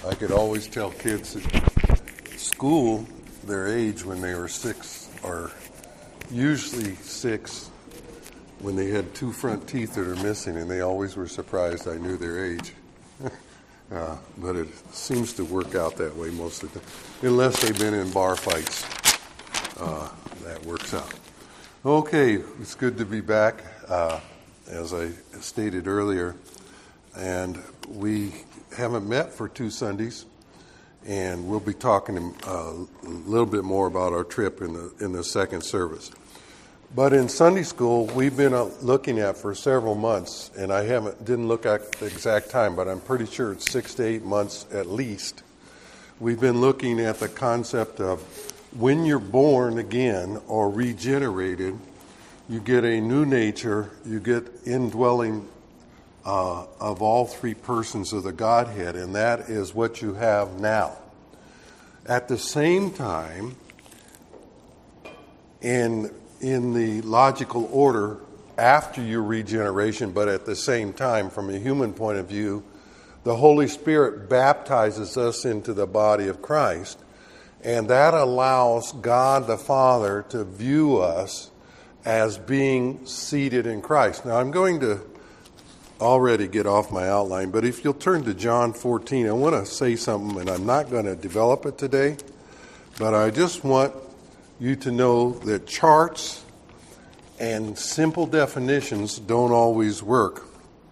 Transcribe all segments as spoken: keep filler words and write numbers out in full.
I could always tell kids at school their age when they were six, or usually six when they had two front teeth that are missing, and they always were surprised I knew their age. uh, but it seems to work out that way most of the time, unless they've been in bar fights. Uh, that works out. Okay, it's good to be back, uh, as I stated earlier, and we haven't met for two Sundays, and we'll be talking uh, a little bit more about our trip in the in the second service. But in Sunday school, we've been uh, looking at for several months, and I haven't didn't look at the exact time, but I'm pretty sure it's six to eight months at least. We've been looking at the concept of when you're born again or regenerated, you get a new nature, you get indwelling uh, of all three persons of the Godhead, and that is what you have now. At the same time, in in the logical order after your regeneration, but at the same time, from a human point of view, the Holy Spirit baptizes us into the body of Christ, and that allows God the Father to view us as being seated in Christ. Now, I'm going to already get off my outline, but if you'll turn to John fourteen, I want to say something, and I'm not going to develop it today, but I just want you to know that charts and simple definitions don't always work.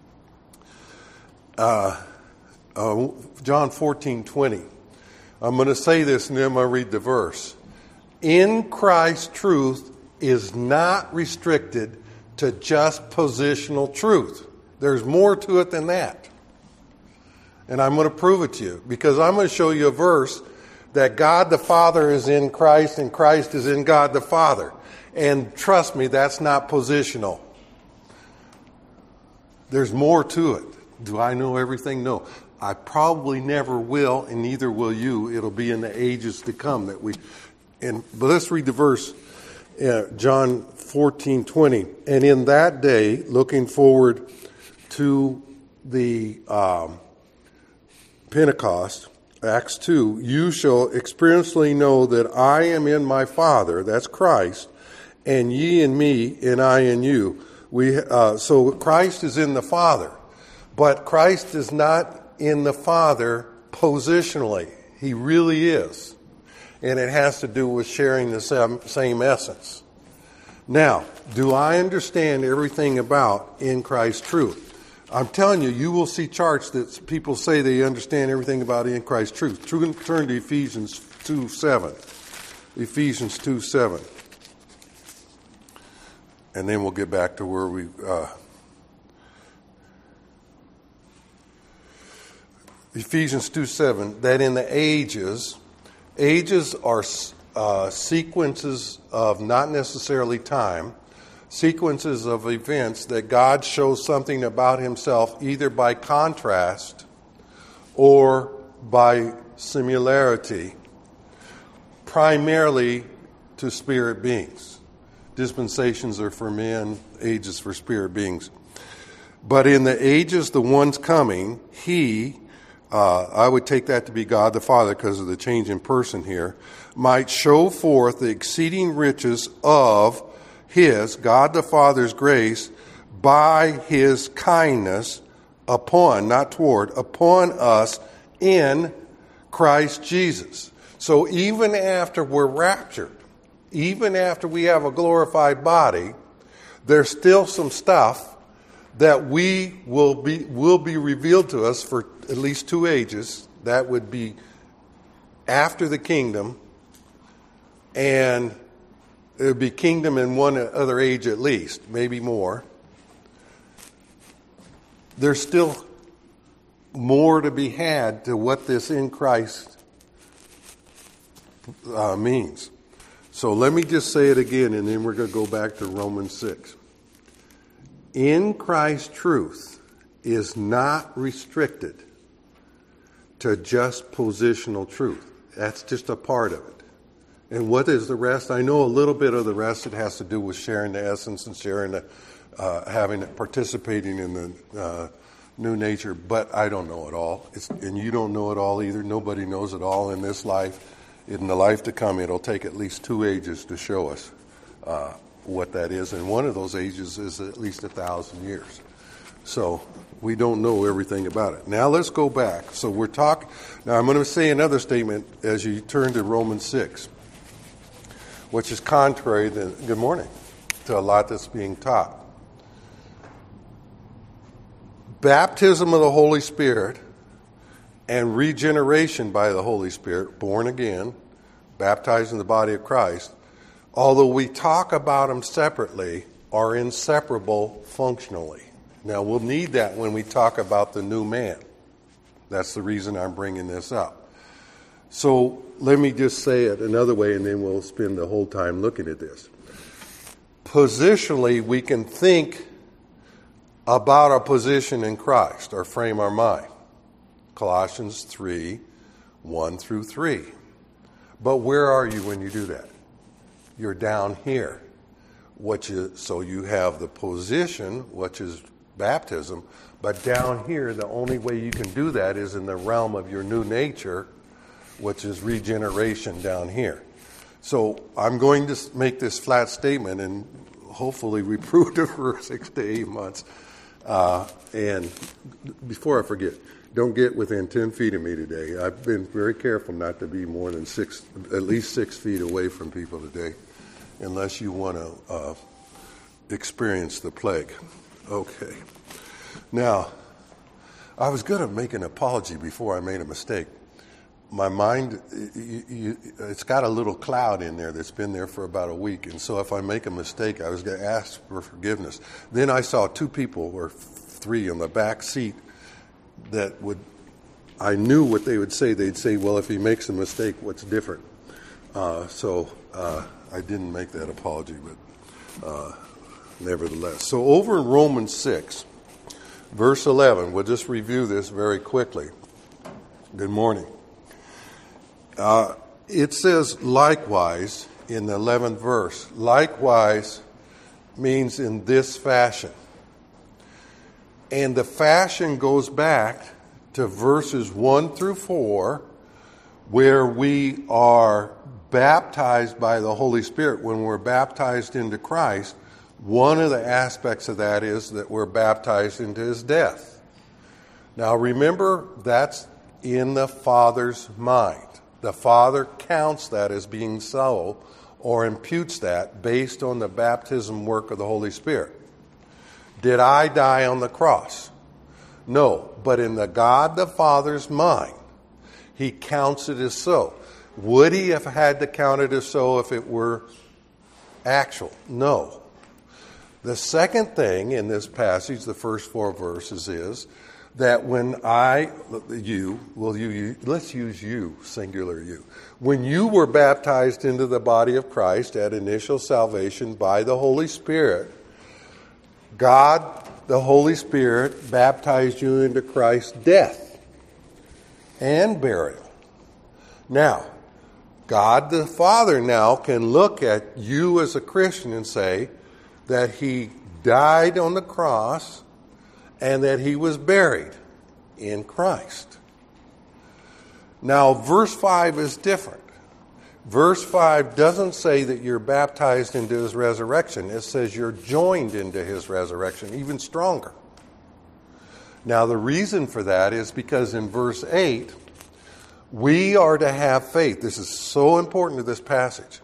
Uh, uh, John fourteen twenty. I'm going to say this and then I'm going to read the verse. In Christ, truth is not restricted to just positional truth. There's more to it than that. And I'm going to prove it to you, because I'm going to show you a verse that God the Father is in Christ and Christ is in God the Father. And trust me, that's not positional. There's more to it. Do I know everything? No. I probably never will, and neither will you. It'll be in the ages to come that we. And but let's read the verse, uh, John fourteen twenty. And in that day, looking forward to the um, Pentecost, Acts two, you shall experientially know that I am in my Father, that's Christ, and ye in me, and I in you. We uh, so Christ is in the Father, but Christ is not in the Father positionally. He really is. And it has to do with sharing the same, same essence. Now, do I understand everything about in Christ truth? I'm telling you, you will see charts that people say they understand everything about in Christ truth. Turn to Ephesians two seven. Ephesians two seven. And then we'll get back to where we... Uh, Ephesians two seven, that in the ages, ages are uh, sequences of not necessarily time, sequences of events that God shows something about himself either by contrast or by similarity, primarily to spirit beings. Dispensations are for men, ages for spirit beings. But in the ages, the ones coming, he... Uh, I would take that to be God the Father because of the change in person here, might show forth the exceeding riches of his, God the Father's grace, by his kindness upon, not toward, upon us in Christ Jesus. So even after we're raptured, even after we have a glorified body, there's still some stuff that we will be will be revealed to us for at least two ages. That would be after the kingdom, and it would be kingdom in one other age at least, maybe more. There's still more to be had to what this in Christ uh, means. So let me just say it again, and then we're going to go back to Romans six. In Christ, truth is not restricted to just positional truth. That's just a part of it. And what is the rest? I know a little bit of the rest. It has to do with sharing the essence and sharing the, uh, having participating in the uh, new nature, but I don't know it all. It's, and you don't know it all either. Nobody knows it all in this life. In the life to come, it'll take at least two ages to show us uh, what that is. And one of those ages is at least a thousand years. So we don't know everything about it. Now let's go back. So we're talking. Now I'm going to say another statement as you turn to Romans six, which is contrary to, good morning, to a lot that's being taught. Baptism of the Holy Spirit and regeneration by the Holy Spirit, born again, baptized in the body of Christ, although we talk about them separately, are inseparable functionally. Now, we'll need that when we talk about the new man. That's the reason I'm bringing this up. So let me just say it another way, and then we'll spend the whole time looking at this. Positionally, we can think about our position in Christ, or frame our mind. Colossians three, one through three. But where are you when you do that? You're down here. Which is, so you have the position, which is baptism, but down here, the only way you can do that is in the realm of your new nature, which is regeneration down here. So I'm going to make this flat statement, and hopefully we proved it for six to eight months. Uh, and before I forget, don't get within ten feet of me today. I've been very careful not to be more than six, at least six feet away from people today, unless you want to uh, experience the plague. Okay. Now, I was going to make an apology before I made a mistake. My mind, you, you, it's got a little cloud in there that's been there for about a week. And so if I make a mistake, I was going to ask for forgiveness. Then I saw two people, or three, on the back seat that would, I knew what they would say. They'd say, well, if he makes a mistake, what's different? Uh, so uh, I didn't make that apology, but uh, nevertheless. So over in Romans six, verse eleven, we'll just review this very quickly. Good morning. Uh, it says, likewise, in the eleventh verse. Likewise means in this fashion. And the fashion goes back to verses one through four, where we are baptized by the Holy Spirit. When we're baptized into Christ, one of the aspects of that is that we're baptized into his death. Now remember, that's in the Father's mind. The Father counts that as being so, or imputes that based on the baptism work of the Holy Spirit. Did I die on the cross? No, but in the God the Father's mind, he counts it as so. Would he have had to count it as so if it were actual? No. The second thing in this passage, the first four verses, is that when I, you, well, you, you, let's use you, singular you. When you were baptized into the body of Christ at initial salvation by the Holy Spirit, God, the Holy Spirit, baptized you into Christ's death and burial. Now, God the Father now can look at you as a Christian and say that he died on the cross and that he was buried in Christ. Now, verse five is different. Verse five doesn't say that you're baptized into his resurrection. It says you're joined into his resurrection, even stronger. Now, the reason for that is because in verse eight, we are to have faith. This is so important to this passage.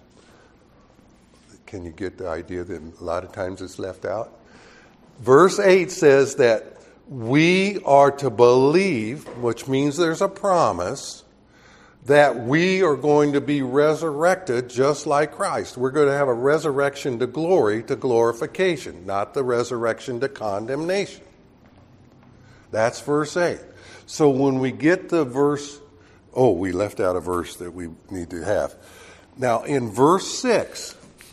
Can you get the idea that a lot of times it's left out? Verse eight says that we are to believe, which means there's a promise, that we are going to be resurrected just like Christ. We're going to have a resurrection to glory, to glorification, not the resurrection to condemnation. That's verse eight. So when we get to verse, oh, we left out a verse that we need to have. Now in verse six,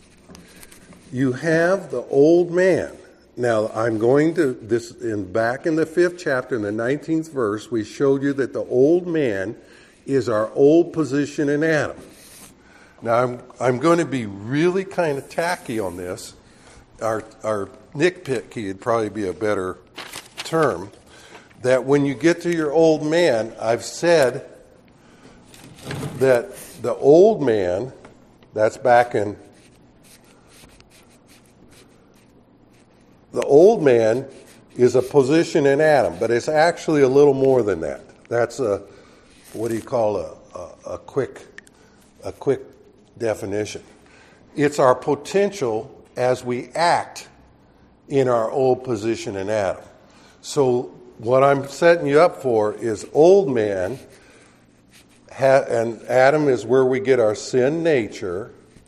you have the old man. Now, I'm going to, this in back in the fifth chapter, in the nineteenth verse, we showed you that the old man is our old position in Adam. Now, I'm, I'm going to be really kind of tacky on this. Our, our nitpicky would probably be a better term. that when you get to your old man, I've said that the old man, that's back in, the old man is a position in Adam, but it's actually a little more than that. That's a, what do you call a, a, a quick, a quick definition. It's our potential as we act in our old position in Adam. So what I'm setting you up for is old man, ha- and Adam is where we get our sin nature.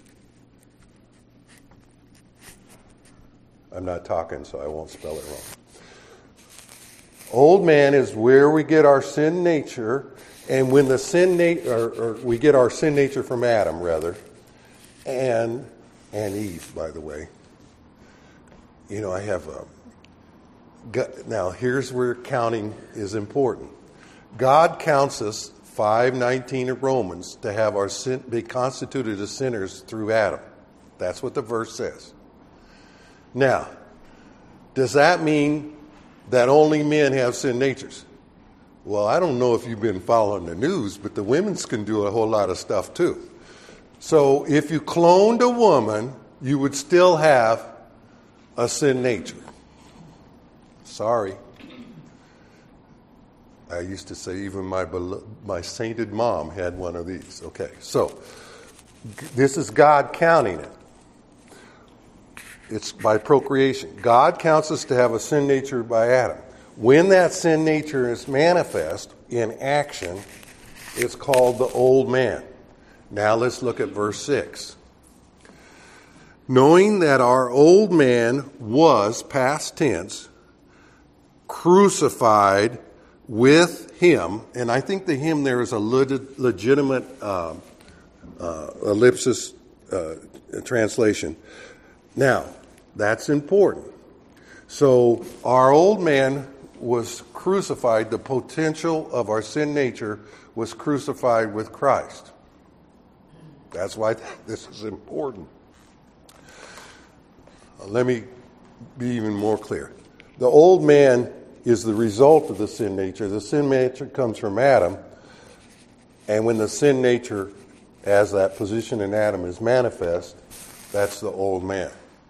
I'm not talking, so I won't spell it wrong. Old man is where we get our sin nature, and when the sin nature, or, or we get our sin nature from Adam, rather, and and Eve, by the way. You know, I have a. Now, here's where counting is important. God counts us, five nineteen of Romans, to have our sin be constituted as sinners through Adam. That's what the verse says. Now, does that mean that only men have sin natures? Well, I don't know if you've been following the news, but the women's can do a whole lot of stuff too. So if you cloned a woman, you would still have a sin nature. Sorry. I used to say even my my sainted mom had one of these. Okay, so this is God counting it. It's by procreation. God counts us to have a sin nature by Adam. When that sin nature is manifest in action, it's called the old man. Now let's look at verse six. Knowing that our old man was, past tense, crucified with him, and I think the him there is a leg- legitimate uh, uh, ellipsis uh, translation. Now, that's important. So our old man was crucified. The potential of our sin nature was crucified with Christ. That's why this is important. Let me be even more clear. The old man is the result of the sin nature. The sin nature comes from Adam. And when the sin nature, as that position in Adam, is manifest, that's the old man.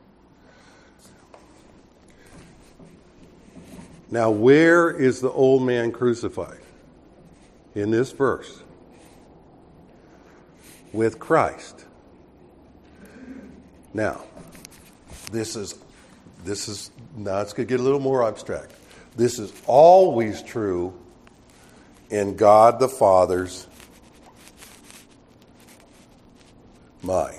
Now, where is the old man crucified? In this verse. With Christ. Now, this is, this is, now it's going to get a little more abstract. This is always true in God the Father's mind.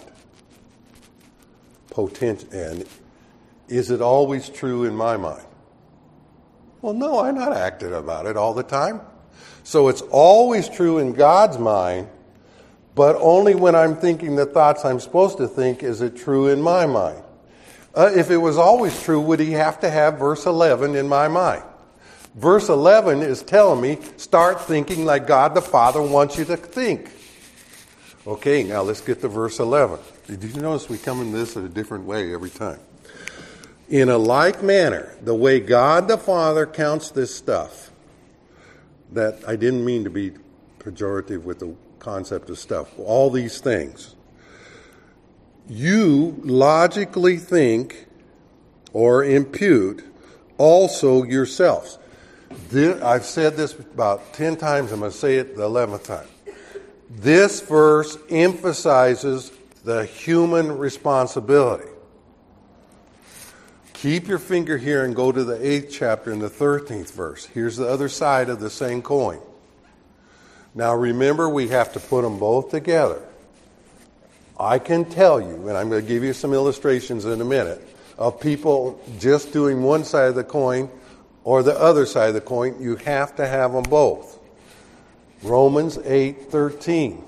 Potent, and is it always true in my mind? Well, no, I'm not acting about it all the time. So it's always true in God's mind, but only when I'm thinking the thoughts I'm supposed to think is it true in my mind. Uh, if it was always true, would he have to have verse eleven in my mind? Verse eleven is telling me, start thinking like God the Father wants you to think. Okay, now let's get to verse eleven. Did you notice we come in this in a different way every time? In a like manner, the way God the Father counts this stuff, that I didn't mean to be pejorative with the concept of stuff, all these things, you logically think or impute also yourselves. This, I've said this about ten times, I'm going to say it the eleventh time. This verse emphasizes the human responsibility. Keep your finger here and go to the eighth chapter and the thirteenth verse. Here's the other side of the same coin. Now remember, we have to put them both together. I can tell you, and I'm going to give you some illustrations in a minute, of people just doing one side of the coin or the other side of the coin. You have to have them both. Romans eight thirteen.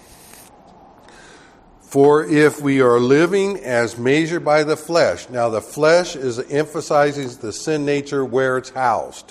For if we are living as measured by the flesh. Now the flesh is emphasizing the sin nature where it's housed.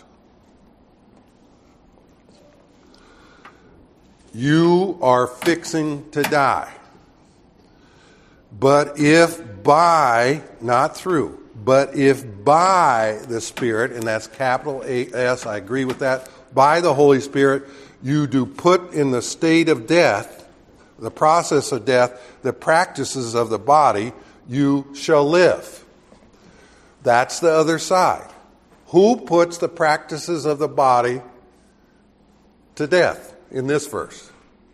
You are fixing to die. But if by, not through, But if by the Spirit, and that's capital A S, I agree with that, by the Holy Spirit, you do put in the state of death, the process of death, the practices of the body, you shall live. That's the other side. Who puts the practices of the body to death in this verse?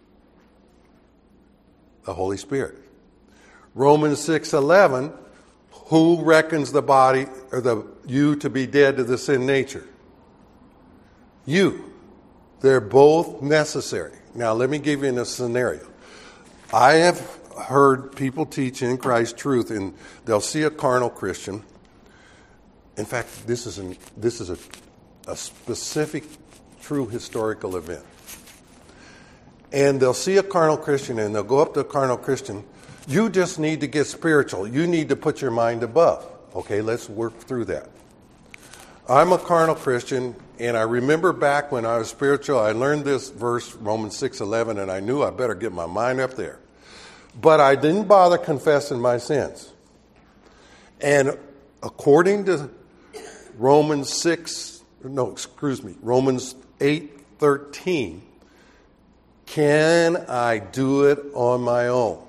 The Holy Spirit. Romans six eleven, who reckons the body or the you to be dead to the sin nature? You. They're both necessary. Now let me give you a scenario. I have heard people teach in Christ truth, and they'll see a carnal Christian. In fact, this is an, this is a, a specific, true historical event. And they'll see a carnal Christian, and they'll go up to a carnal Christian. You just need to get spiritual. You need to put your mind above. Okay, let's work through that. I'm a carnal Christian, and I remember back when I was spiritual, I learned this verse, Romans six eleven, and I knew I better get my mind up there. But I didn't bother confessing my sins. And according to Romans six, no, excuse me, Romans eight thirteen, can I do it on my own?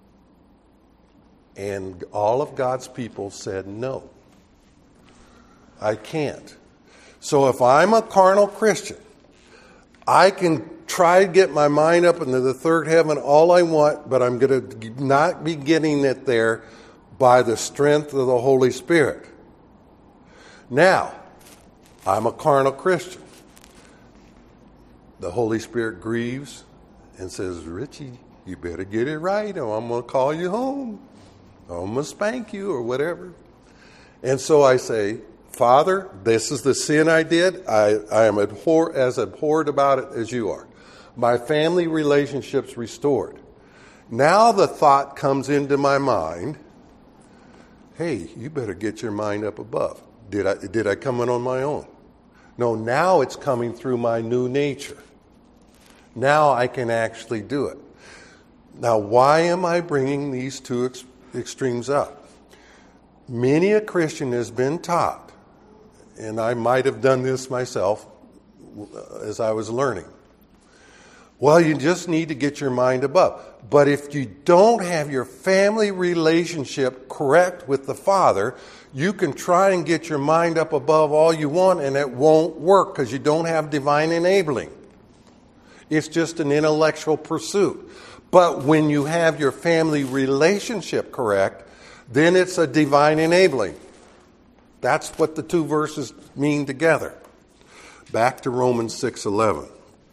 And all of God's people said no. I can't. So if I'm a carnal Christian, I can try to get my mind up into the third heaven all I want, but I'm going to not be getting it there by the strength of the Holy Spirit. Now, I'm a carnal Christian. The Holy Spirit grieves and says, Richie, you better get it right or I'm going to call you home. Or I'm going to spank you or whatever. And so I say, Father, this is the sin I did. I, I am abhor, as abhorred about it as you are. My family relationship's restored. Now the thought comes into my mind, hey, you better get your mind up above. Did I, did I come in on my own? No, now it's coming through my new nature. Now I can actually do it. Now, why am I bringing these two ex- extremes up? Many a Christian has been taught, and I might have done this myself as I was learning. Well, you just need to get your mind above. But if you don't have your family relationship correct with the Father, you can try and get your mind up above all you want, and it won't work because you don't have divine enabling. It's just an intellectual pursuit. But when you have your family relationship correct, then it's a divine enabling. That's what the two verses mean together. Back to Romans six eleven.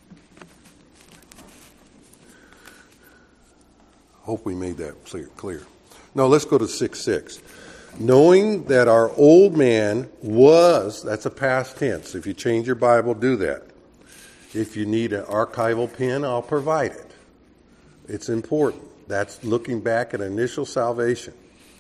Hope we made that clear. No, let's go to six six. Knowing that our old man was, that's a past tense. If you change your Bible, do that. If you need an archival pen, I'll provide it. It's important. That's looking back at initial salvation.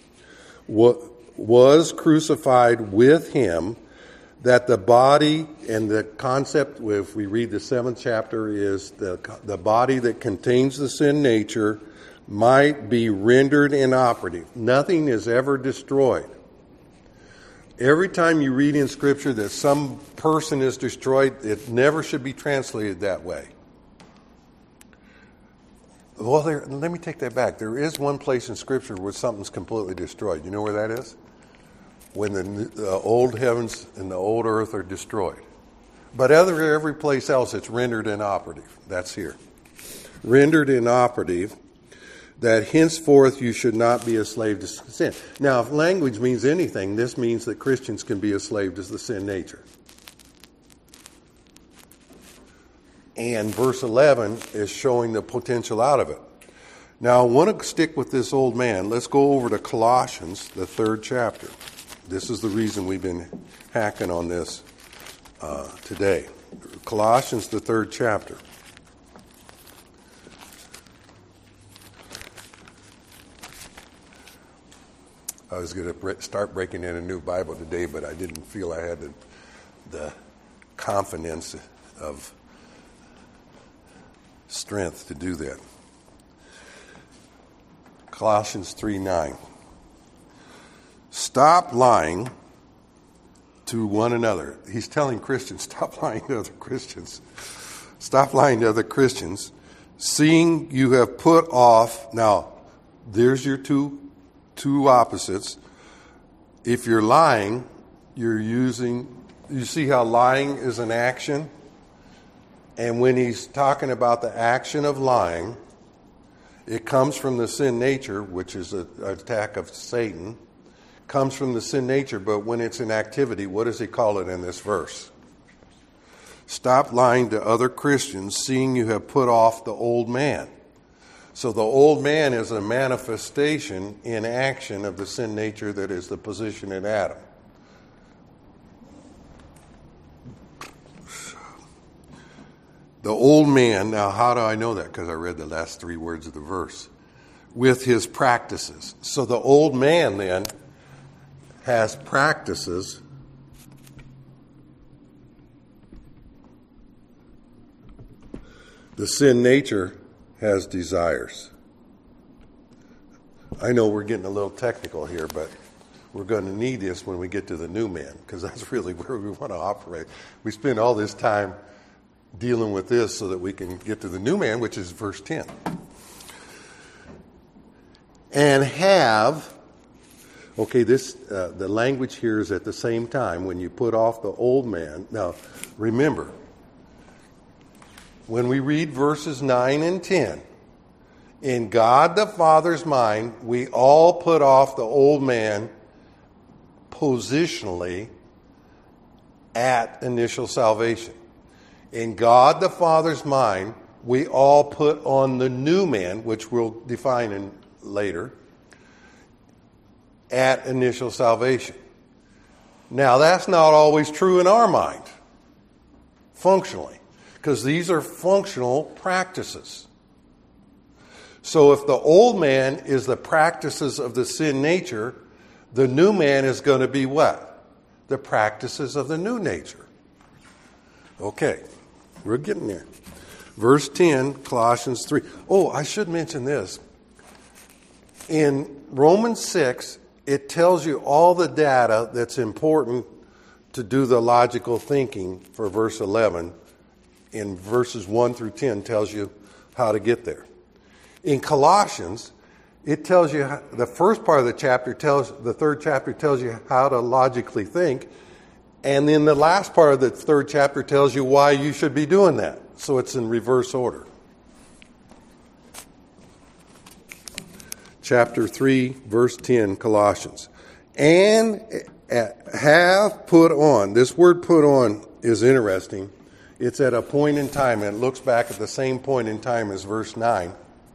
Was crucified with him, that the body, and the concept, if we read the seventh chapter, is the, the body that contains the sin nature might be rendered inoperative. Nothing is ever destroyed. Every time you read in Scripture that some person is destroyed, it never should be translated that way. Well, there, let me take that back. There is one place in Scripture where something's completely destroyed. You know where that is? When the, the old heavens and the old earth are destroyed. But other every place else, it's rendered inoperative. That's here. Rendered inoperative, that henceforth you should not be a slave to sin. Now, if language means anything, this means that Christians can be a slave to the sin nature. And verse eleven is showing the potential out of it. Now, I want to stick with this old man. Let's go over to Colossians, the third chapter. This is the reason we've been hacking on this uh, today. Colossians, the third chapter. I was going to start breaking in a new Bible today, but I didn't feel I had the, the confidence of strength to do that. Colossians three nine. stop lying to one another. He's telling Christians, stop lying to other Christians. Stop lying to other Christians, seeing you have put off. Now, there's your two two opposites. If you're lying, you're using, you see how lying is an action? And when he's talking about the action of lying, it comes from the sin nature, which is an attack of Satan. Comes from the sin nature, but when it's in activity, what does he call it in this verse? Stop lying to other Christians, seeing you have put off the old man. So the old man is a manifestation in action of the sin nature that is the position in Adam. The old man, now how do I know that? Because I read the last three words of the verse. With his practices. So the old man then has practices the sin nature has desires. I know we're getting a little technical here, but we're going to need this when we get to the new man, because that's really where we want to operate. We spend all this time dealing with this so that we can get to the new man, which is verse ten. And have, okay, this uh, the language here is at the same time when you put off the old man. Now, remember, when we read verses nine and ten, in God the Father's mind, we all put off the old man positionally at initial salvation. In God the Father's mind, we all put on the new man, which we'll define in later, at initial salvation. Now, that's not always true in our mind, functionally, because these are functional practices. So if the old man is the practices of the sin nature, the new man is going to be what? The practices of the new nature. Okay, we're getting there. Verse ten, Colossians three. Oh, I should mention this. In Romans six, it tells you all the data that's important to do the logical thinking for verse eleven. In verses one through ten tells you how to get there. In Colossians, it tells you, how, the first part of the chapter tells, the third chapter tells you how to logically think, and then the last part of the third chapter tells you why you should be doing that. So it's in reverse order. Chapter three, verse ten, Colossians. And have put on. This word put on is interesting. It's at a point in time, and it looks back at the same point in time as verse nine.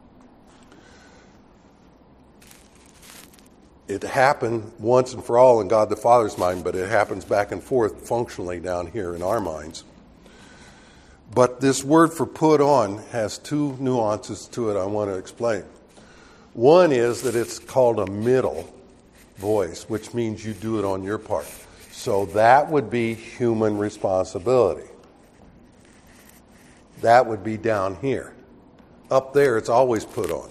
It happened once and for all in God the Father's mind, but it happens back and forth functionally down here in our minds. But this word for put on has two nuances to it I want to explain. One is that it's called a middle voice, which means you do it on your part. So that would be human responsibility. That would be down here. Up there, it's always put on.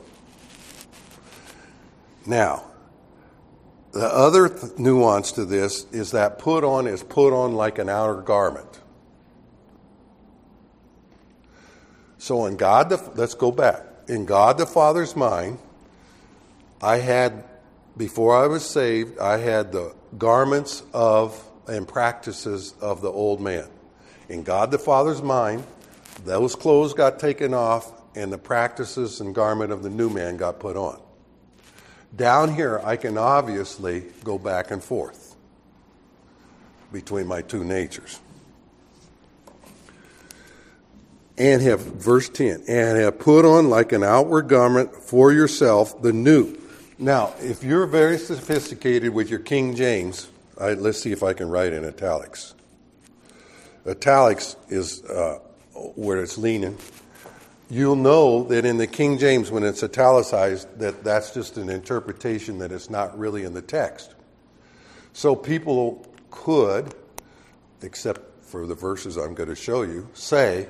Now, the other th- nuance to this is that put on is put on like an outer garment. So in God, the, let's go back. In God the Father's mind, I had, before I was saved, I had the garments of and practices of the old man. In God the Father's mind, those clothes got taken off and the practices and garment of the new man got put on. Down here, I can obviously go back and forth between my two natures. And have, verse ten, and have put on like an outward garment for yourself the new. Now, if you're very sophisticated with your King James, I, let's see if I can write in italics. Italics is uh, where it's leaning. You'll know that in the King James, when it's italicized, that that's just an interpretation that it's not really in the text. So people could, except for the verses I'm going to show you, say,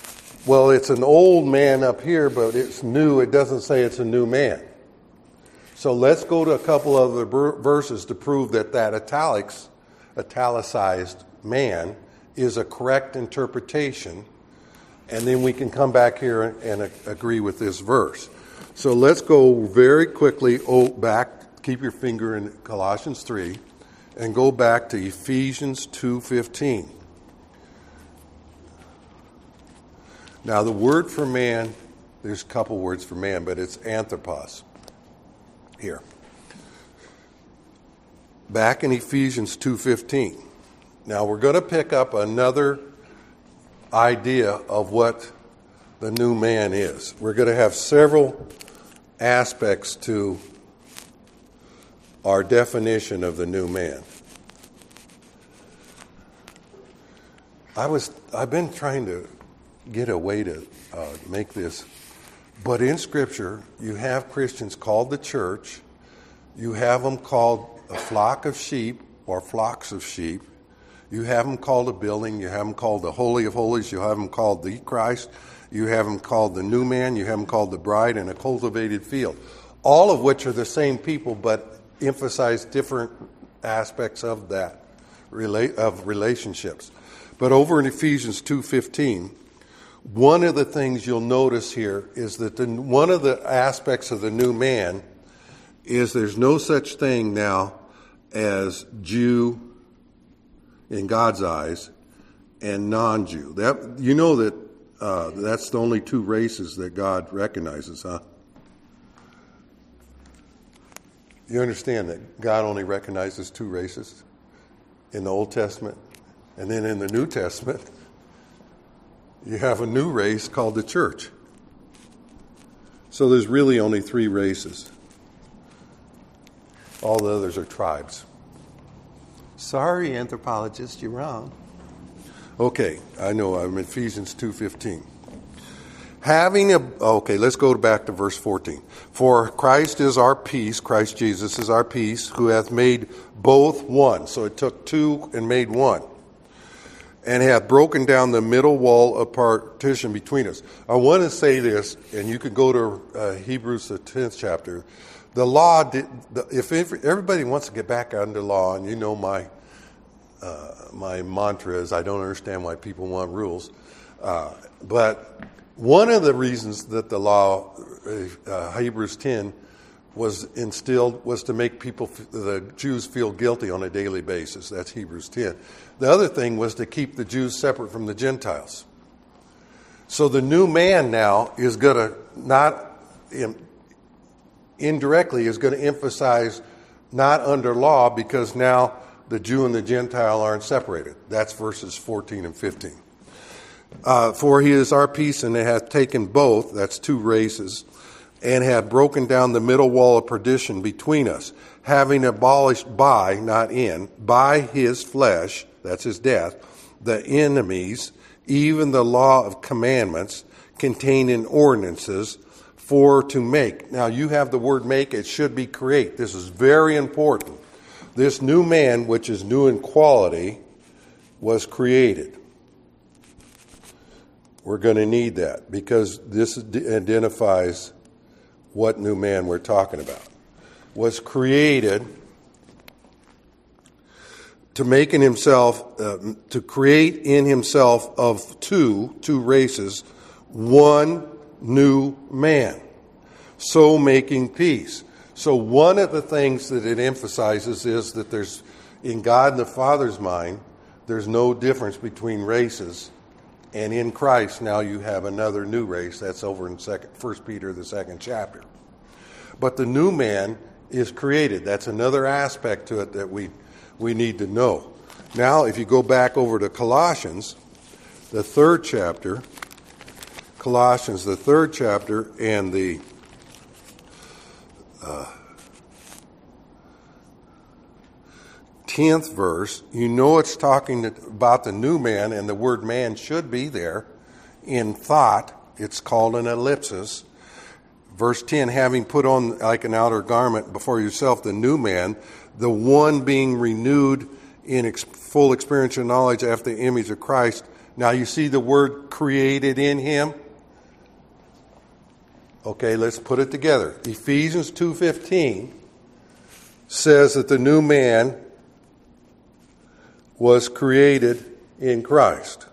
well, it's an old man up here, but it's new. It doesn't say it's a new man. So let's go to a couple other verses to prove that that italics, italicized man is a correct interpretation, and then we can come back here and, and agree with this verse. So let's go very quickly oh, back, keep your finger in Colossians three, and go back to Ephesians two fifteen. Now the word for man, there's a couple words for man, but it's anthropos. Here. Back in Ephesians two fifteen. Now we're going to pick up another idea of what the new man is. We're going to have several aspects to our definition of the new man. I was I've been trying to get a way to uh, make this, but in Scripture you have Christians called the church, you have them called a flock of sheep or flocks of sheep, you have them called a building, you have them called the Holy of Holies, you have them called the Christ, you have them called the new man, you have them called the bride, and a cultivated field. All of which are the same people, but emphasize different aspects of that, of relationships. But over in Ephesians two fifteen, one of the things you'll notice here is that the, one of the aspects of the new man is there's no such thing now as Jew in God's eyes and non-Jew. That you know that uh, that's the only two races that God recognizes, huh? You understand that God only recognizes two races in the Old Testament, and then in the New Testament, you have a new race called the church. So there's really only three races. All the others are tribes. Sorry, anthropologist, you're wrong. Okay, I know, I'm in Ephesians two fifteen. Having a, okay, let's go back to verse fourteen. For Christ is our peace, Christ Jesus is our peace, who hath made both one. So it took two and made one. And hath broken down the middle wall of partition between us. I want to say this, and you could go to uh, Hebrews, the tenth chapter. The law, did, the, if everybody wants to get back under law, and you know my uh, my mantra is I don't understand why people want rules. Uh, but one of the reasons that the law, uh, Hebrews ten, was instilled was to make people, the Jews, feel guilty on a daily basis. That's Hebrews ten. The other thing was to keep the Jews separate from the Gentiles. So the new man now is going to not, indirectly, is going to emphasize not under law because now the Jew and the Gentile aren't separated. That's verses fourteen and fifteen. Uh, For he is our peace, and hath taken both, that's two races, and hath broken down the middle wall of perdition between us, having abolished by, not in, by his flesh, that's his death, the enemies, even the law of commandments contained in ordinances, for to make. Now you have the word make, it should be create. This is very important. This new man, which is new in quality, was created. We're going to need that because this identifies what new man we're talking about. Was created to make in himself, uh, to create in himself of two, two races, one new man, so making peace. So one of the things that it emphasizes is that there's, in God and the Father's mind, there's no difference between races. And in Christ, now you have another new race. That's over in second, First Peter, the second chapter. But the new man is created. That's another aspect to it that we we need to know. Now, if you go back over to Colossians, the third chapter, Colossians, the third chapter, and the uh, tenth verse, you know it's talking about the new man, and the word man should be there in thought. It's called an ellipsis. Verse ten, having put on like an outer garment before yourself the new man, the one being renewed in ex- full experiential knowledge after the image of Christ. Now you see the word created in him? Okay, let's put it together. Ephesians two fifteen says that the new man was created in Christ.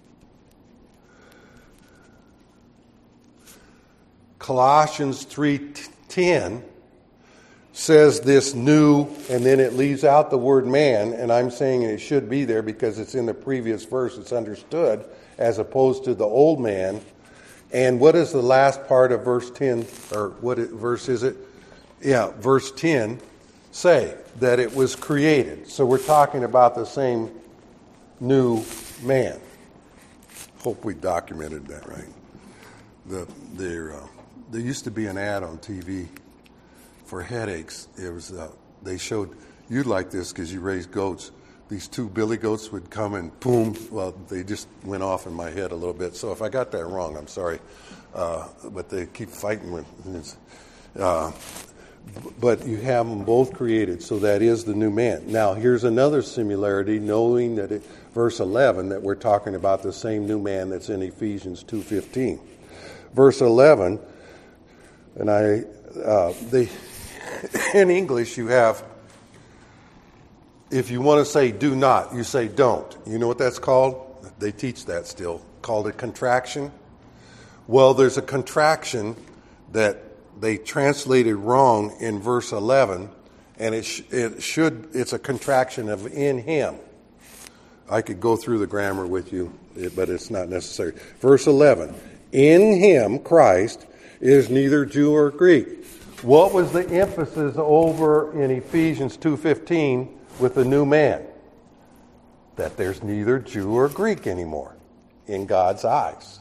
Colossians three ten says this new, and then it leaves out the word man, and I'm saying it should be there because it's in the previous verse. It's understood as opposed to the old man. And what is the last part of verse ten, or what it, verse is it? Yeah, verse ten say that it was created. So we're talking about the same new man. Hope we documented that right. The there uh, there used to be an ad on T V for headaches. It was uh, they showed, you'd like this because you raised goats. These two billy goats would come and boom. Well, they just went off in my head a little bit. So if I got that wrong, I'm sorry. Uh, but they keep fighting with. Uh, but you have them both created, so that is the new man. Now, here's another similarity, knowing that it, verse eleven, that we're talking about the same new man that's in Ephesians two fifteen. Verse eleven, and I, uh, they, in English you have, if you want to say do not, you say don't. You know what that's called? They teach that still, called a contraction. Well, there's a contraction that they translated wrong in verse eleven, and it, sh- it should, it's a contraction of in him. I could go through the grammar with you, but it's not necessary. Verse eleven, in him, Christ, is neither Jew or Greek. What was the emphasis over in Ephesians two fifteen with the new man? That there's neither Jew or Greek anymore in God's eyes.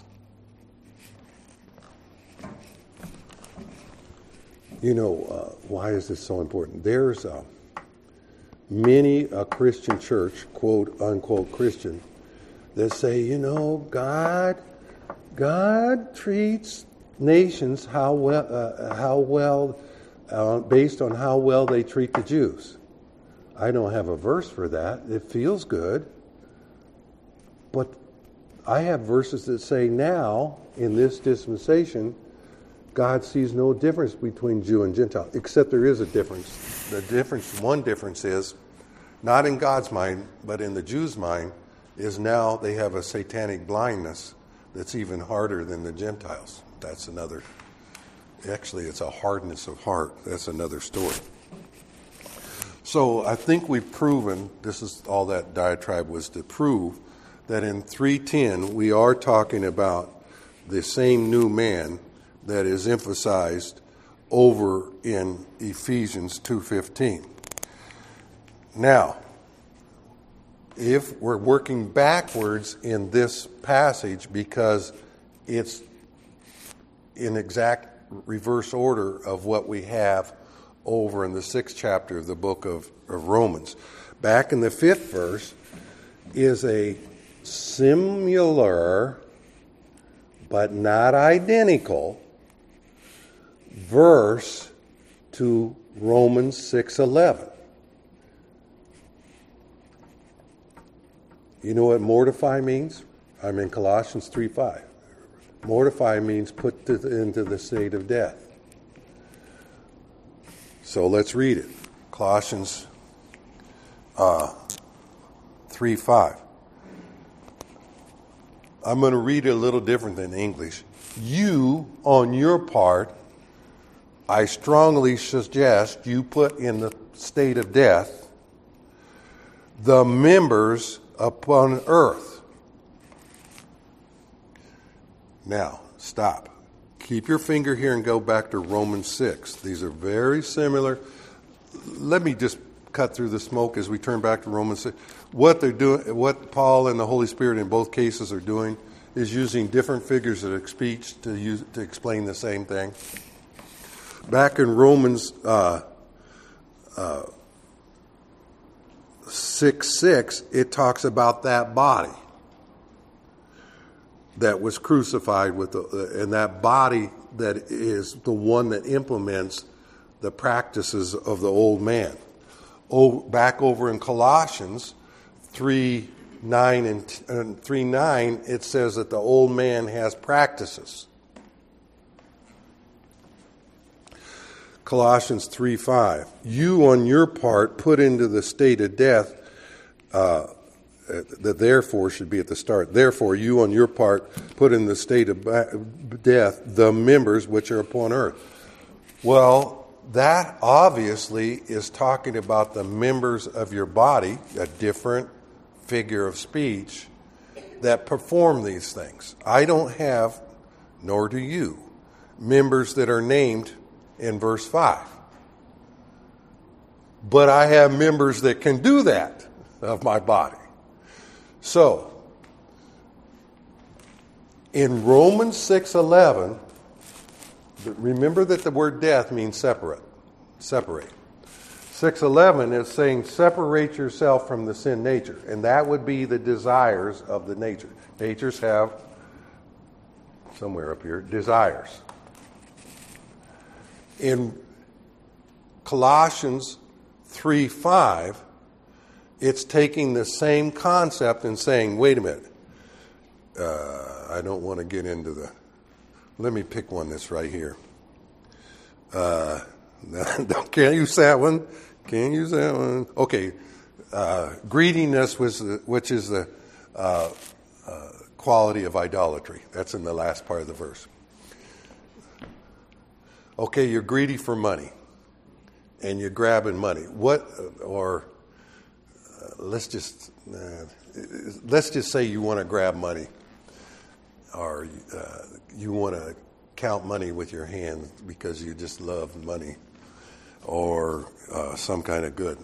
You know, uh, why is this so important? There's uh, many a Christian church, quote, unquote, Christian, that say, you know, God, God treats nations how well, uh, how well, uh, based on how well they treat the Jews. I don't have a verse for that. It feels good. But I have verses that say now, in this dispensation, God sees no difference between Jew and Gentile, except there is a difference. The difference, one difference is, not in God's mind, but in the Jews' mind, is now they have a satanic blindness that's even harder than the Gentiles. That's another, actually it's a hardness of heart. That's another story. So I think we've proven, this is all that diatribe was to prove, that in three ten we are talking about the same new man that is emphasized over in Ephesians two fifteen. Now, if we're working backwards in this passage because it's in exact reverse order of what we have over in the sixth chapter of the book of, of Romans. Back in the fifth verse is a similar but not identical verse to Romans six eleven. You know what mortify means? I'm in Colossians three five. Mortify means put to the, into the state of death. So let's read it. Colossians uh, three five. I'm going to read it a little different than English. You, on your part, I strongly suggest you put in the state of death the members upon earth. Now, stop. Keep your finger here and go back to Romans six. These are very similar. Let me just cut through the smoke as we turn back to Romans six. What they're doing, what Paul and the Holy Spirit in both cases are doing is using different figures of speech to use to explain the same thing. Back in Romans uh, uh, six six, it talks about that body that was crucified with, the, and that body that is the one that implements the practices of the old man. Oh, back over in Colossians three nine and, and three nine, it says that the old man has practices. Colossians three five. You on your part put into the state of death, uh, that therefore should be at the start. Therefore, you on your part put in the state of death the members which are upon earth. Well, that obviously is talking about the members of your body, a different figure of speech, that perform these things. I don't have, nor do you, members that are named in verse five. But I have members that can do that of my body. So, in Romans six eleven, remember that the word death means separate. Separate. six eleven is saying separate yourself from the sin nature. And that would be the desires of the nature. Natures have, somewhere up here, desires. In Colossians three five, it's taking the same concept and saying, wait a minute, uh, I don't want to get into the, let me pick one that's right here. Uh, can't use that one. Can't use that one. Okay, uh, greediness, was the, which is the uh, uh, quality of idolatry. That's in the last part of the verse. Okay, you're greedy for money, and you're grabbing money. What, or uh, let's just uh, let's just say you want to grab money, or uh, you want to count money with your hand because you just love money, or uh, some kind of good.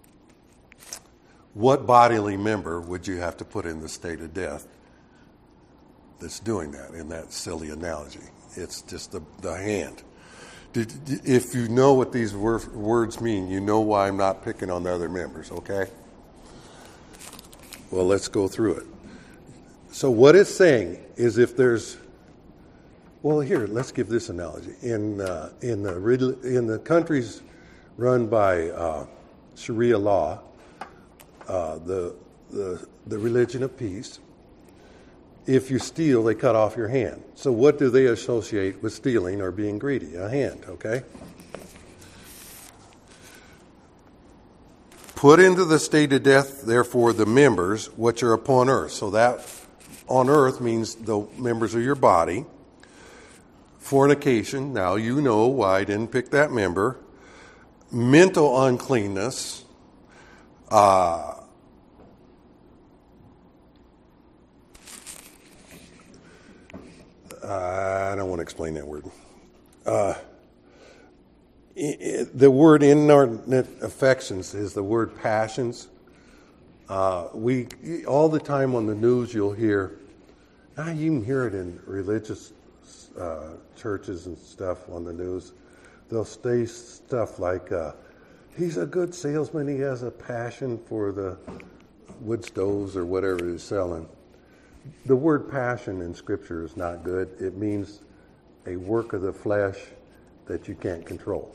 What bodily member would you have to put in the state of death that's doing that, in that silly analogy? It's just the, the hand. Did, if you know what these wor- words mean, you know why I'm not picking on the other members, okay? Well, let's go through it. So what it's saying is if there's, well, here, let's give this analogy. In uh, in the in the countries run by uh, Sharia law, uh, the the the religion of peace, if you steal, they cut off your hand. So what do they associate with stealing or being greedy? A hand, okay? Put into the state of death, therefore, the members which are upon earth. So that on earth means the members of your body. Fornication, now you know why I didn't pick that member. Mental uncleanness. Uh, I don't want to explain that word. Uh, it, it, the word inordinate affections is the word passions. Uh, we all the time on the news you'll hear, I even hear it in religious uh, churches and stuff on the news. They'll say stuff like, uh, he's a good salesman, he has a passion for the wood stoves or whatever he's selling. The word passion in Scripture is not good. It means a work of the flesh that you can't control.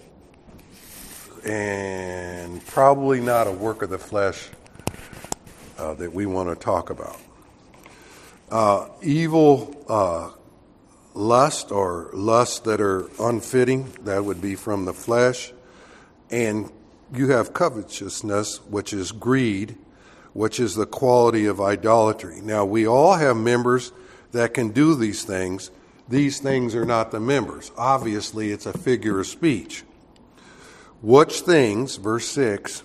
And probably not a work of the flesh uh, that we want to talk about. Uh, evil uh, lust or lusts that are unfitting, that would be from the flesh. And you have covetousness, which is greed, which is the quality of idolatry. Now, we all have members that can do these things. These things are not the members. Obviously, it's a figure of speech. Which things, verse six,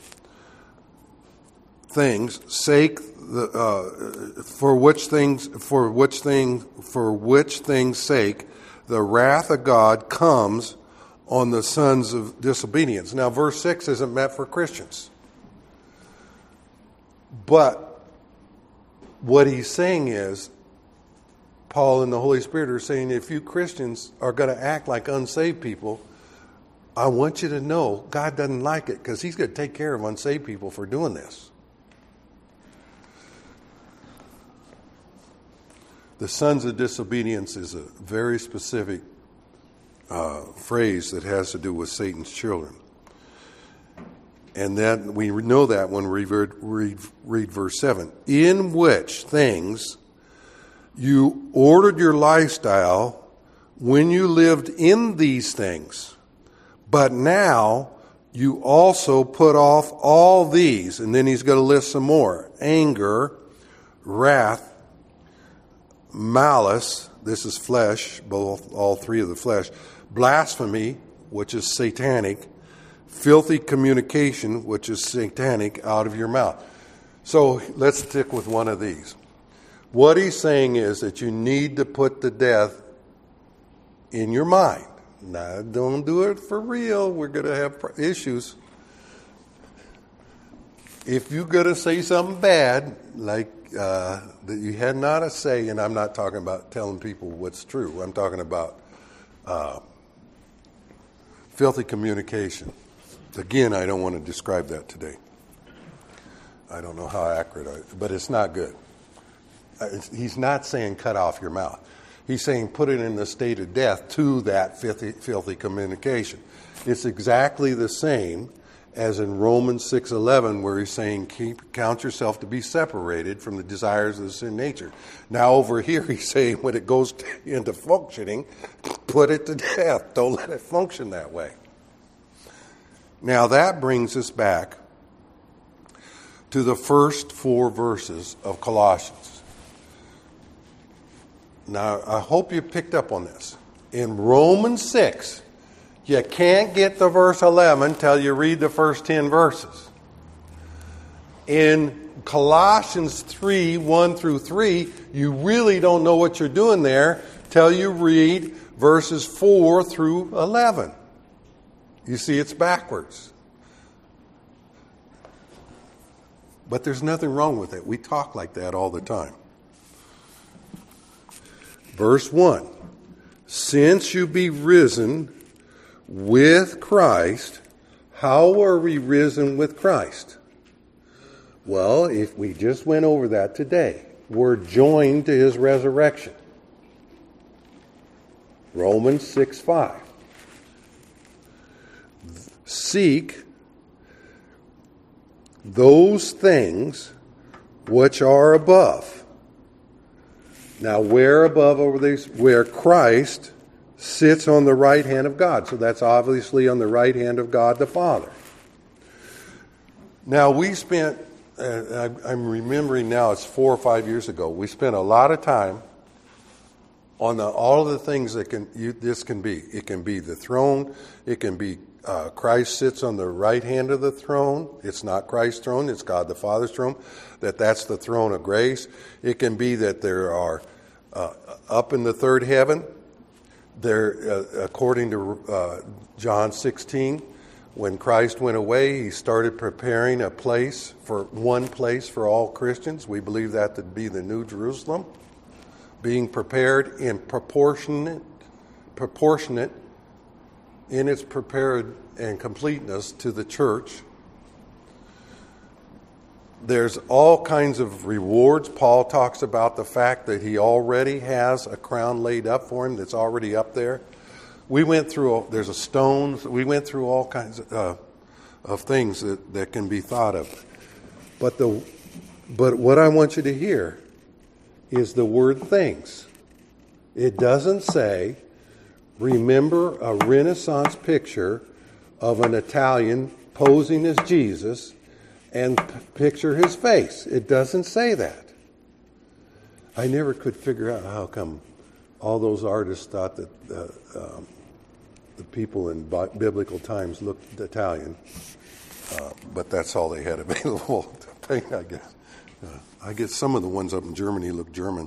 things, sake, the, uh, for which things, for which thing, for which things' sake, the wrath of God comes on the sons of disobedience. Now, verse six isn't meant for Christians. But what he's saying is, Paul and the Holy Spirit are saying, if you Christians are going to act like unsaved people, I want you to know God doesn't like it because he's going to take care of unsaved people for doing this. The sons of disobedience is a very specific uh, phrase that has to do with Satan's children. And then we know that when we read, read, read verse seven. In which things you ordered your lifestyle when you lived in these things. But now you also put off all these. And then he's going to list some more. Anger, wrath, malice, this is flesh, both all three of the flesh. Blasphemy, which is satanic. Filthy communication, which is satanic, out of your mouth. So let's stick with one of these. What he's saying is that you need to put to death in your mind. Now, don't do it for real. We're going to have issues. If you're going to say something bad, like uh, that you had not to say, and I'm not talking about telling people what's true. I'm talking about uh, filthy communication. Again, I don't want to describe that today. I don't know how accurate, I, but it's not good. It's, he's not saying cut off your mouth. He's saying put it in the state of death to that filthy, filthy communication. It's exactly the same as in Romans six eleven, where he's saying keep count yourself to be separated from the desires of the sin nature. Now over here he's saying when it goes to, into functioning, put it to death. Don't let it function that way. Now that brings us back to the first four verses of Colossians. Now, I hope you picked up on this. In Romans six, you can't get to verse eleven till you read the first ten verses. In Colossians three, one through three, you really don't know what you're doing there till you read verses four through eleven. You see, it's backwards. But there's nothing wrong with it. We talk like that all the time. Verse one, since you be risen with Christ, how are we risen with Christ? Well, if we just went over that today, we're joined to his resurrection. Romans six five. Seek those things which are above. Now, where above over these? Where Christ sits on the right hand of God. So that's obviously on the right hand of God the Father. Now, we spent, uh, I'm remembering now, it's four or five years ago, we spent a lot of time on the, all of the things that can you, this can be. It can be the throne. It can be uh, Christ sits on the right hand of the throne. It's not Christ's throne. It's God the Father's throne. That that's the throne of grace. It can be that there are uh, up in the third heaven. There, uh, according to uh, John sixteen, when Christ went away, he started preparing a place for one place for all Christians. We believe that to be the New Jerusalem, being prepared in proportionate, proportionate in its prepared and completeness to the church. There's all kinds of rewards. Paul talks about the fact that he already has a crown laid up for him that's already up there. We went through, there's a stone, we went through all kinds of, uh, of things that, that can be thought of. But the but what I want you to hear is the word things. It doesn't say, remember a Renaissance picture of an Italian posing as Jesus and p- picture his face. It doesn't say that. I never could figure out how come all those artists thought that uh, um, the people in bi- biblical times looked Italian, uh, but that's all they had available to paint, I guess. Uh, I guess some of the ones up in Germany look German,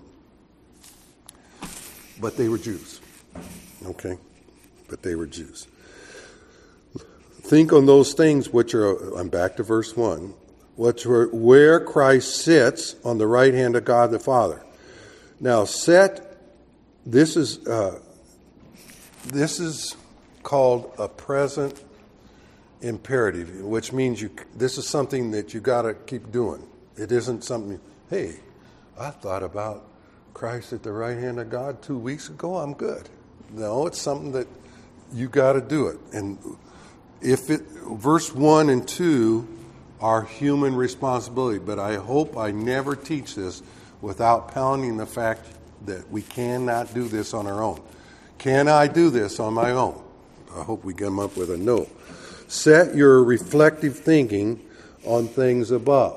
but they were Jews. Okay, but they were Jews. Think on those things which are, I'm back to verse one, which are where Christ sits on the right hand of God the Father. Now, set, this is uh, this is called a present imperative, which means you. This is something that you got to keep doing. It isn't something, hey, I thought about Christ at the right hand of God two weeks ago, I'm good. No, it's something that you got to do it. And if it, verse one and two are human responsibility, but I hope I never teach this without pounding the fact that we cannot do this on our own. Can I do this on my own? I hope we come up with a no. Set your reflective thinking on things above.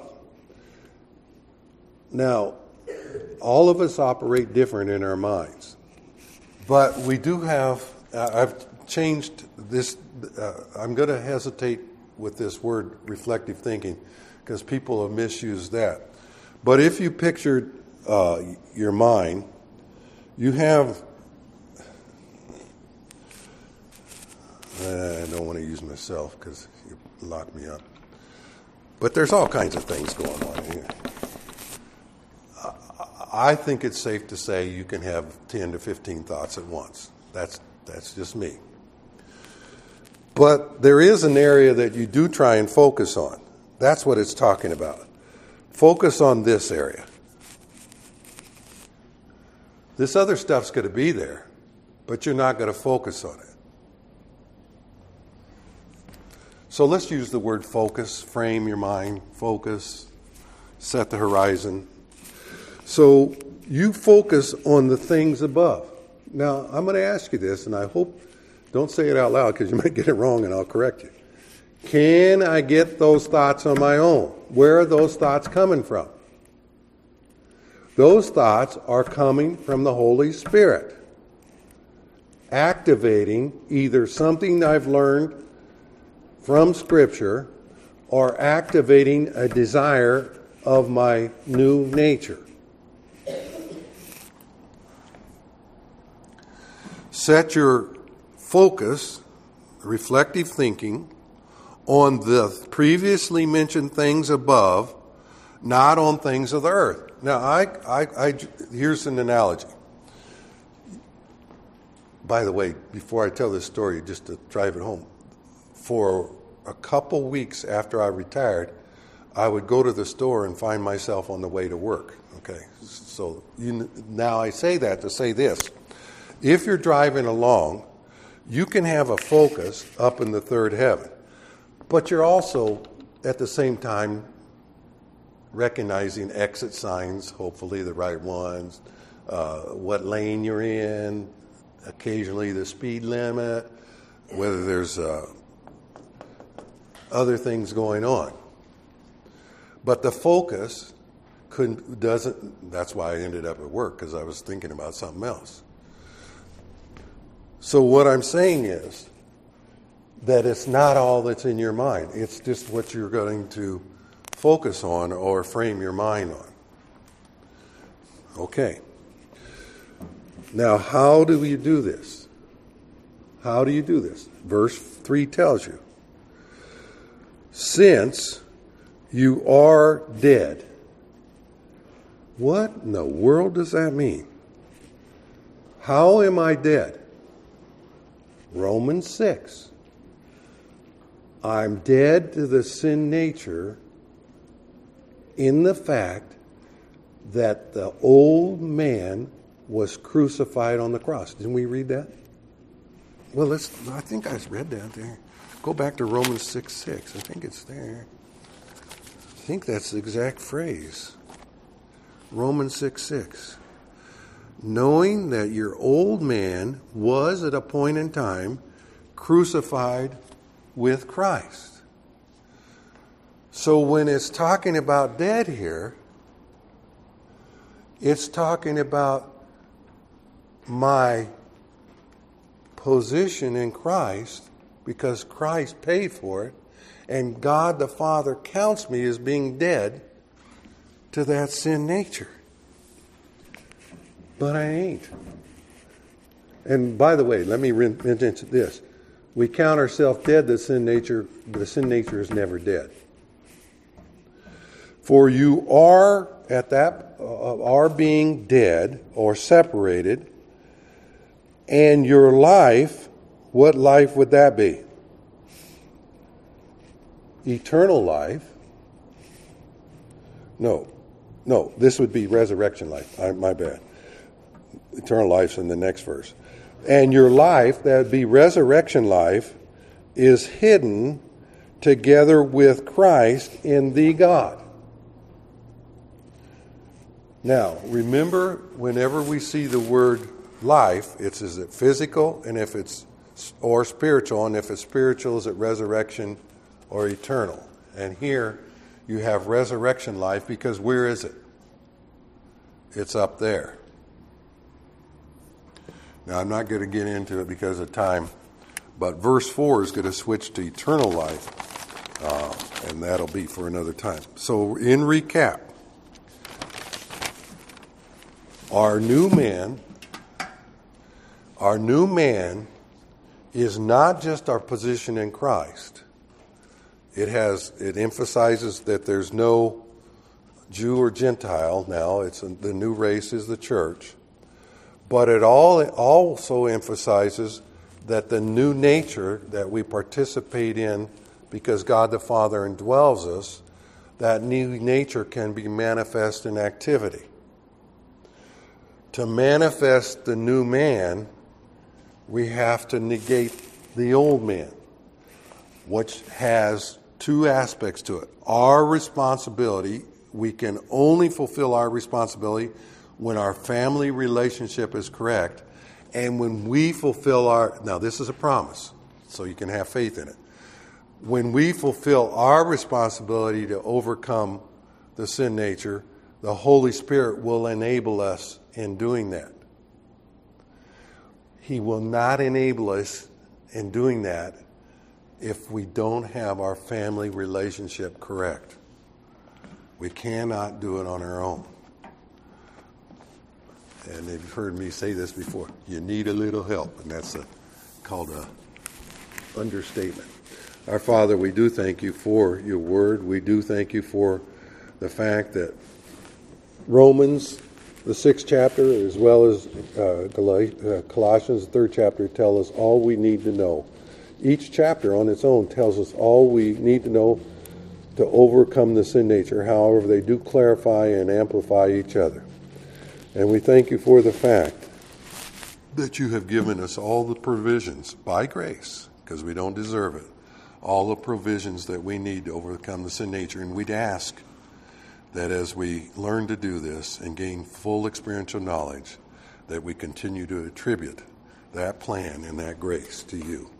Now, all of us operate different in our minds. But we do have, uh, I've changed this, uh, I'm going to hesitate with this word reflective thinking because people have misused that. But if you pictured uh, your mind, you have, uh, I don't want to use myself because you lock me up. But there's all kinds of things going on here. I think it's safe to say you can have ten to fifteen thoughts at once. That's that's just me. But there is an area that you do try and focus on. That's what it's talking about. Focus on this area. This other stuff's going to be there, but you're not going to focus on it. So let's use the word focus, frame your mind, focus, set the horizon. So you focus on the things above. Now, I'm going to ask you this, and I hope, don't say it out loud because you might get it wrong and I'll correct you. Can I get those thoughts on my own? Where are those thoughts coming from? Those thoughts are coming from the Holy Spirit, activating either something I've learned from Scripture or activating a desire of my new nature. Set your focus, reflective thinking, on the previously mentioned things above, not on things of the earth. Now, I, I, I, here's an analogy. By the way, before I tell this story, just to drive it home, for a couple weeks after I retired, I would go to the store and find myself on the way to work. Okay, so you, now I say that to say this. If you're driving along, you can have a focus up in the third heaven, but you're also, at the same time, recognizing exit signs, hopefully the right ones, uh, what lane you're in, occasionally the speed limit, whether there's uh, other things going on. But the focus couldn't, doesn't, that's why I ended up at work, because I was thinking about something else. So what I'm saying is that it's not all that's in your mind. It's just what you're going to focus on or frame your mind on. Okay. Now, how do you do this? How do you do this? Verse three tells you. Since you are dead. What in the world does that mean? How am I dead? Romans six. I'm dead to the sin nature in the fact that the old man was crucified on the cross. Didn't we read that? Well, let's. I think I read that there. Go back to Romans six six. I think it's there. I think that's the exact phrase. Romans six six. Knowing that your old man was at a point in time crucified with Christ. So when it's talking about dead here, it's talking about my position in Christ because Christ paid for it, and God the Father counts me as being dead to that sin nature. But I ain't. And by the way, let me mention this. We count ourselves dead to sin nature, but the sin nature is never dead. For you are at that uh, are being dead or separated, and your life, what life would that be? Eternal life. No, no, this would be resurrection life. I, my bad. Eternal life's in the next verse. And your life, that would be resurrection life, is hidden together with Christ in thee God. Now, remember, whenever we see the word life, it's is it physical, and if it's or spiritual, and if it's spiritual, is it resurrection or eternal? And here you have resurrection life, because where is it? It's up there. Now, I'm not going to get into it because of time, but verse four is going to switch to eternal life, uh, and that'll be for another time. So, in recap, our new man, our new man is not just our position in Christ. It has, it emphasizes that there's no Jew or Gentile now. It's the new race is the church. But it all it also emphasizes that the new nature that we participate in, because God the Father indwells us, that new nature can be manifest in activity. To manifest the new man, we have to negate the old man, which has two aspects to it. Our responsibility, we can only fulfill our responsibility when our family relationship is correct, and when we fulfill our, now this is a promise, so you can have faith in it. When we fulfill our responsibility to overcome the sin nature, the Holy Spirit will enable us in doing that. He will not enable us in doing that if we don't have our family relationship correct. We cannot do it on our own. And you've heard me say this before. You need a little help, and that's a, called a understatement. Our Father, we do thank you for your word. We do thank you for the fact that Romans, the sixth chapter, as well as uh, Colossians, the third chapter, tell us all we need to know. Each chapter on its own tells us all we need to know to overcome the sin nature. However, they do clarify and amplify each other. And we thank you for the fact that you have given us all the provisions by grace, because we don't deserve it, all the provisions that we need to overcome the sin nature. And we'd ask that as we learn to do this and gain full experiential knowledge, that we continue to attribute that plan and that grace to you.